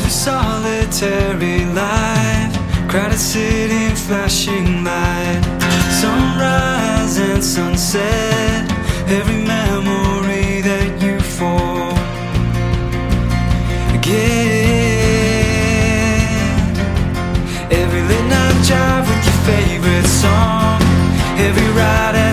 Solitary life, crowded city, flashing light, sunrise and sunset, every memory